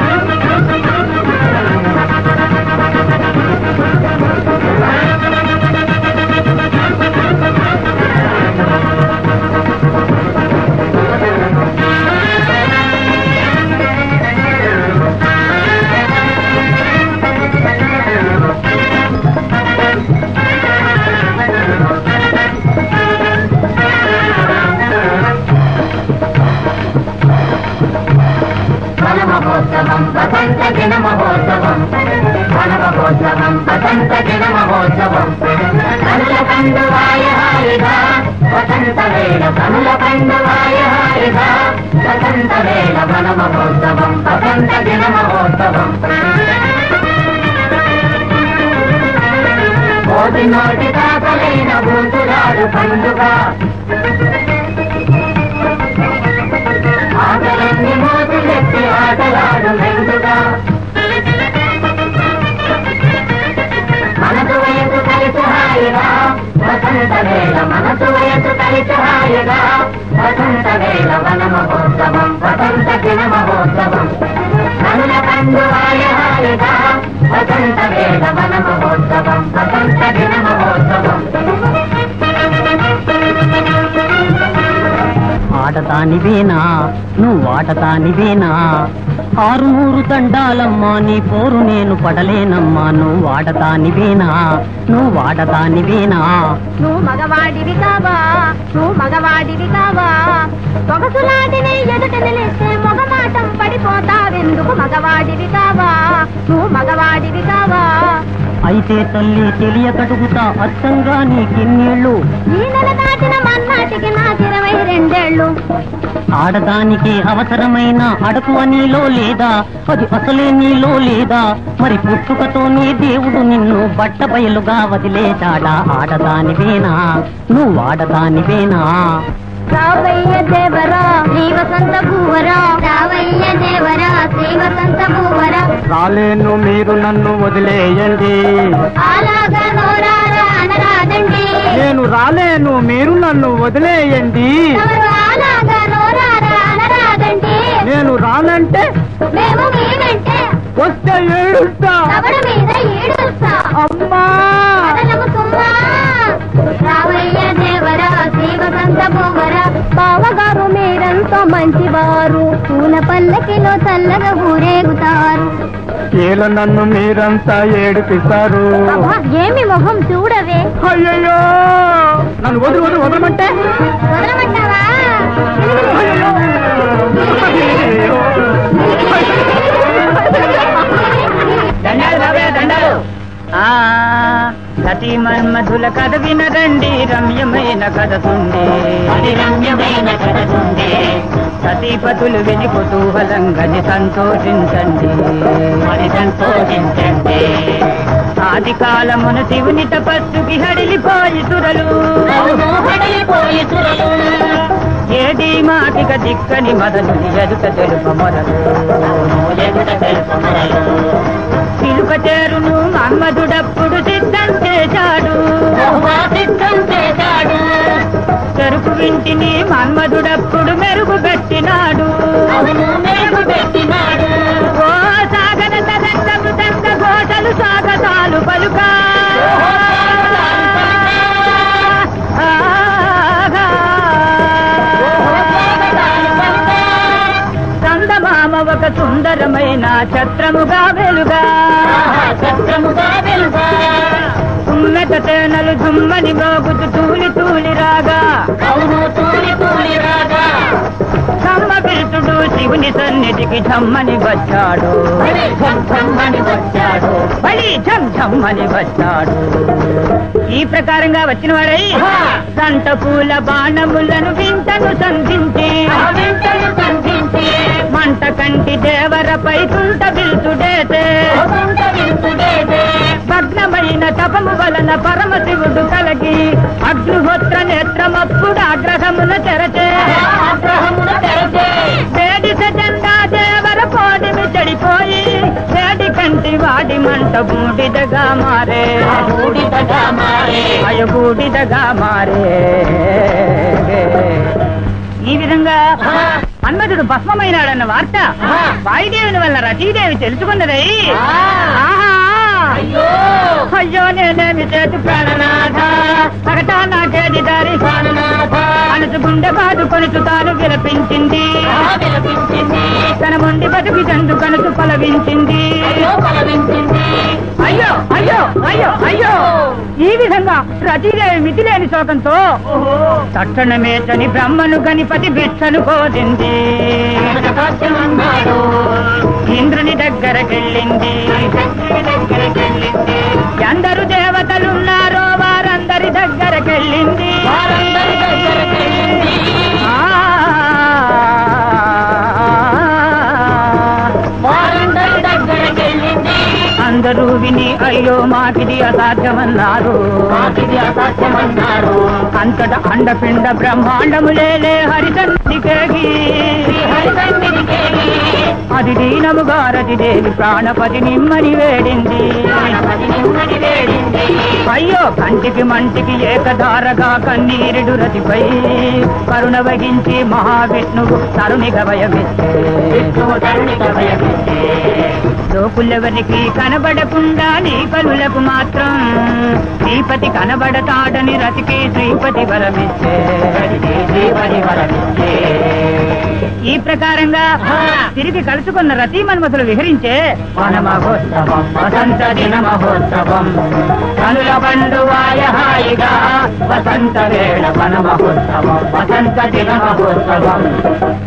నోటి కాకలైన బూతులాడు పండుగ ఆటలన్నీ మోతులెత్తి ఆటలాడు మెండుగా మనసు వయసు కలిసి హాయిగా వసంత వేళ మనసు వయసు కలిసి హాయిగా వసంత వేళ వన మహోత్సవం వసంత దిన మహోత్సవం కనుల పండు హాయిగా వసంత వేళ వన మహోత్సవం వసంత దిన మహోత్సవం ఆటతానివేనా నువ్వు ఆటతానివేనా 600 దండాలమ్మా నీ పోరు నేను పడలేనమ్మా నువ్వు ఆటతానివేనా నువ్వు ఆటతానివేనా నువ్వు మగవాడివి కావా నువ్వు మగవాడివి కావా సొగసులాటిని ఎదుట నిలిస్తే మొగమాటం పడిపోతావెందుకు మగవాడివి కావా నువ్వు మగవాడివి కావా అయితే తల్లి తెలియకడుగుతా అర్థంగా నీకెన్నేళ్ళు ఈ నెల దాటిన మన్నాటికి నాకు 22 ఆడదానికి అవసరమైన అడుగు నీలో లేదా అది అసలే నీలో లేదా మరి పుట్టుకతోనే దేవుడు నిన్ను బట్ట బయలుగా వదిలేశాడా ఆడదానివేనా నువ్వు ఆడదానివేనా రావయ్య దేవరా శ్రీ వసంత భూవరా రావయ్య దేవరా శ్రీ వసంత భూవరా రాలేను మీరు నన్ను వదిలేయండి అలాగా నోరారా అనరాదండి నేను రాలేను మీరు నన్ను వదిలేయండి అలాగా నోరారా అనరాదండి నేను రానంటే మేము మీనంటే వస్తే ఏడుస్తా ఎవరి మీద ఈడుస్తా అమ్మా అదనము సుమ్మా రావయ్య దేవరా శ్రీ వసంత భూవరా బావగారు మీరంతా మంచివారు పూల పల్లకిలో చల్లగా ఊరేగుతారు ఏల నన్ను మీరంతా ఏడిపిస్తారు ఏమి మొహం చూడవే అయ్యయ్యో నన్ను వదలమంటే వదలమంటావా సతీ మన్మధుల కథ వినరండి రమ్యమైన కథ తుండే రమ్యమైన కథ సతీపతులు విని కుతూహలంగని సంతోషించండి మరి సంతోషించండి ఆది కాలమున శివుని తపస్సుకి హడిలిపోయి సురలు ఏది మాటిక దిక్కని మదనుని ఎదుట తెలుప మొరలు పిలుక చేరును మన్మధుడప్పుడు సిద్ధం చేశాడు చెరుకు వింటిని మన్మధుడప్పుడు మెరుగు పెట్టినాడు ఓ సాగర తరంగము తంగ ఘోషలు స్వాగతాలు పలుకా చందమామ ఒక సుందరమైన ఛత్రముగా వెలుగా తుమ్మెట తేనెలు దుమ్మని మోగుతూ తూలి తూలి రాగా కమ్మకృతుడు శివుని సన్నిధికి ఝమ్మని వచ్చాడు బలి ఝమ్మని వచ్చాడు ఈ ప్రకారంగా వచ్చిన వాడై సంత పూల బాణములను వింతను సంధించి మంట కంటి దేవరపై తుంట విల్తుడేతే భగ్నమైన తపము వలన పరమశివుడు కలిగి అగ్నిహోత్ర నేత్రమప్పుడు ఆగ్రహమున తెరచే వేడి జెండా దేవర కోడిమి చెడిపోయి వేడి కంటి వాడి మంట బూడిదగా మారే బూడిదగా మారే ఈ విధంగా మన్మధుడు భస్మమైనాడన్న వార్త వాయుదేవుని వల్ల రతీదేవి తెలుసుకున్నదై అయ్యో నేనేమి చేతు ప్రాణనాథ పగటా నాకేది దారి మనసు గుండె బాధ కొనుచు తాను విలపించింది తన మొండి బతుకు చందు కనుసు పలవించింది అయ్యో అయ్యో అయ్యో అయ్యో ఈ విధంగా రతీదేవి మితిలేని శోకంతో తక్షణమే చని బ్రహ్మను గణపతి భిక్షను కోరింది ఇంద్రుని దగ్గరకెళ్ళింది ఎందరు దేవతలున్నారో వారందరి దగ్గరకెళ్ళింది అందరూ విని అయ్యో మాకిది అసాధ్యమన్నారు అంతట అండపిండ బ్రహ్మాండములేలే హరితండికేగి అది దీనముగా రతిదేవి ప్రాణపతి నిమ్మని వేడింది అయ్యో కంటికి మంటికి ఏకధారగా కన్నీరుడు రతిపై కరుణ వహించి మహావిష్ణువు తరుణిగా భయమిచ్చే లోకులెవరికి కనబడకుండా నీ కనులకు మాత్రం శ్రీపతి కనబడతాడని రతికి శ్రీపతి వరమిచ్చే ఈ ప్రకారంగా తిరిగి కలుసుకున్న రతి మన్మథులు విహరించే వన మహోత్సవం వసంత దిన మహోత్సవం కనుల పండు హాయిగా వసంత వేళ వన మహోత్సవం వసంత దిన మహోత్సవం